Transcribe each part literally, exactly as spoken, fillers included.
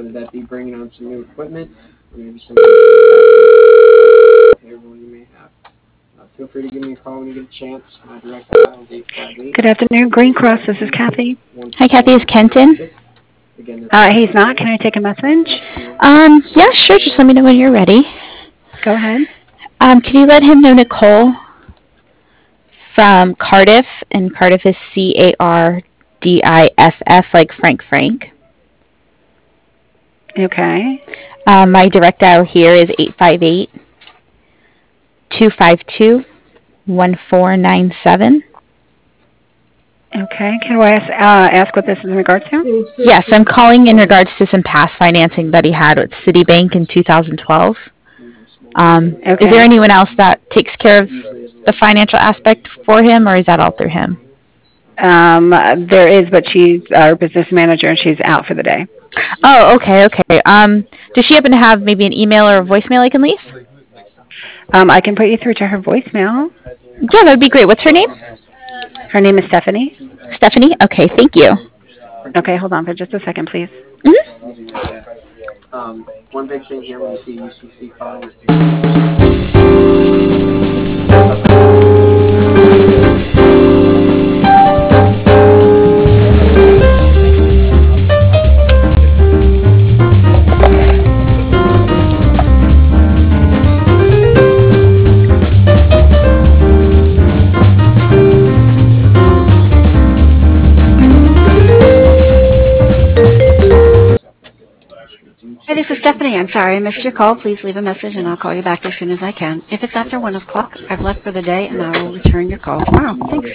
whether that be bringing on some new equipment or maybe some payroll you may have. Uh, feel free to give me a call when you get a chance. My direct dial is eight five eight. Good afternoon, Green Cross. This is Kathy. Hi, Kathy. Is Kenton? Uh, he's not. Can I take a message? Um, yeah, sure. Just let me know when you're ready. Go ahead. Um, can you let him know Nicole from Cardiff? And Cardiff is C A R D I F F, like Frank Frank. Okay. Um, my direct dial here is eight five eight, two five two, one four nine seven. Okay. Can I ask, uh, ask what this is in regards to? Yes, I'm calling in regards to some past financing that he had with Citibank in two thousand twelve. Um, Okay. Is there anyone else that takes care of the financial aspect for him, or is that all through him? Um, there is, but she's our business manager and she's out for the day. Oh, okay, okay. Um, does she happen to have maybe an email or a voicemail I can leave? Um, I can put you through to her voicemail. Yeah, that would be great. What's her name? Her name is Stephanie. Stephanie? Okay, thank you. Okay, hold on for just a second, please. Mm-hmm. Um, one big thing here when you see U C C calling is Hi, this is Stephanie. I'm sorry I missed your call. Please leave a message and I'll call you back as soon as I can. If it's after one o'clock, I've left for the day and I will return your call tomorrow. Thanks.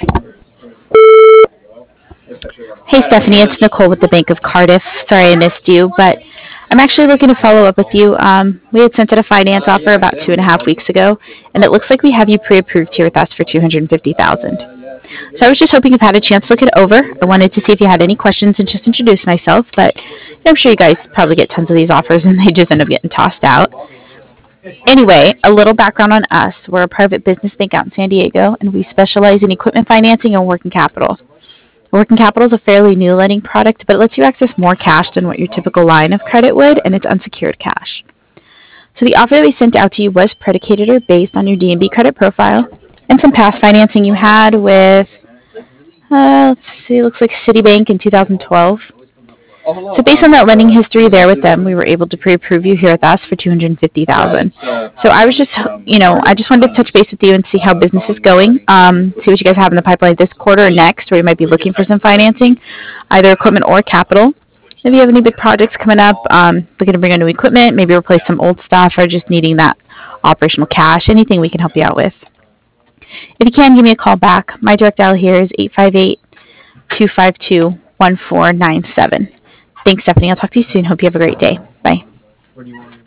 Hey, Stephanie, it's Nicole with the Bank of Cardiff. Sorry I missed you, but I'm actually looking to follow up with you. Um, we had sent out a finance offer about two and a half weeks ago, and it looks like we have you pre-approved here with us for two hundred fifty thousand dollars. So I was just hoping you've had a chance to look it over. I wanted to see if you had any questions and just introduce myself, but I'm sure you guys probably get tons of these offers and they just end up getting tossed out. Anyway, a little background on us. We're a private business bank out in San Diego, and we specialize in equipment financing and working capital. Working capital is a fairly new lending product, but it lets you access more cash than what your typical line of credit would, and it's unsecured cash. So the offer that we sent out to you was predicated or based on your D and B credit profile and some past financing you had with, uh, let's see, it looks like Citibank in two thousand twelve. So based on that lending history there with them, we were able to pre-approve you here with us for two hundred fifty thousand dollars. So I was just, you know, I just wanted to touch base with you and see how business is going, um, see what you guys have in the pipeline this quarter or next, where you might be looking for some financing, either equipment or capital. If you have any big projects coming up, um, looking to bring on new equipment, maybe replace some old stuff, or just needing that operational cash, anything we can help you out with. If you can, give me a call back. My direct dial here is eight five eight, two five two, one four nine seven. Thanks, Stephanie. I'll talk to you soon. Hope you have a great day. Bye.